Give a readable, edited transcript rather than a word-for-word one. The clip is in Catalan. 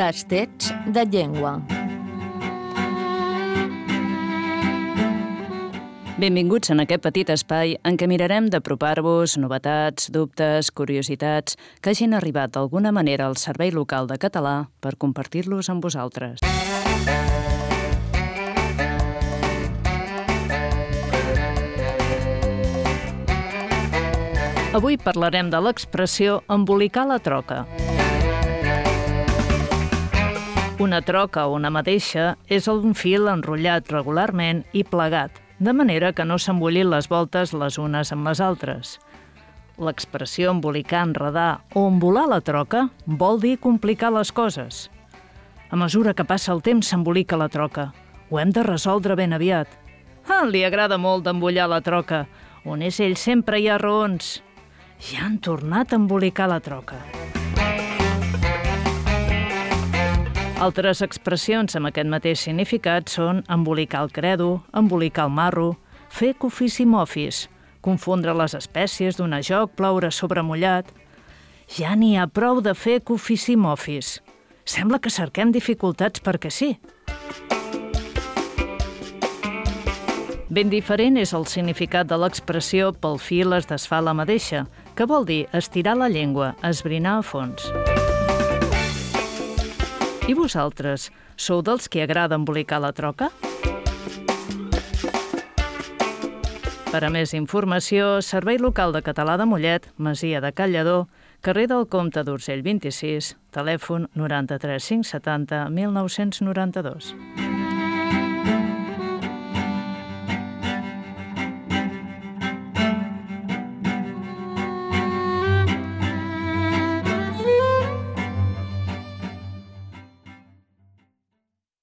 Tastets de llengua. Benvinguts en aquest petit espai en què mirarem d'apropar-vos novetats, dubtes, curiositats que hagin arribat d'alguna manera al Servei Local de Català per compartir-los amb vosaltres. Avui parlarem de l'expressió embolicar la troca. Una troca o una madeixa és un fil enrotllat regularment i plegat, de manera que no s'emboliquin les voltes les unes amb les altres. L'expressió embolicar, enredar o embolar la troca vol dir complicar les coses. A mesura que passa el temps s'embolica la troca. Ho hem de resoldre ben aviat. Li agrada molt d'embullar la troca. On és ell sempre hi ha raons. Ja han tornat a embolicar la troca. Altres expressions amb aquest mateix significat són embolicar el credo, embolicar el marro, fer cofissimofis, confondre les espècies, donar joc, ploure sobre mullat. Ja n'hi ha prou de fer cofissimofis. Sembla que cerquem dificultats perquè sí. Ben diferent és el significat de l'expressió pel fil es desfà la madeixa, que vol dir estirar la llengua, esbrinar a fons. I vosaltres, sou dels qui agrada embolicar la troca? Per a més informació, Servei Local de Català de Mollet, Masia de Cal Lledó, carrer del Comte d'Urgell 26, telèfon 93 570 1992.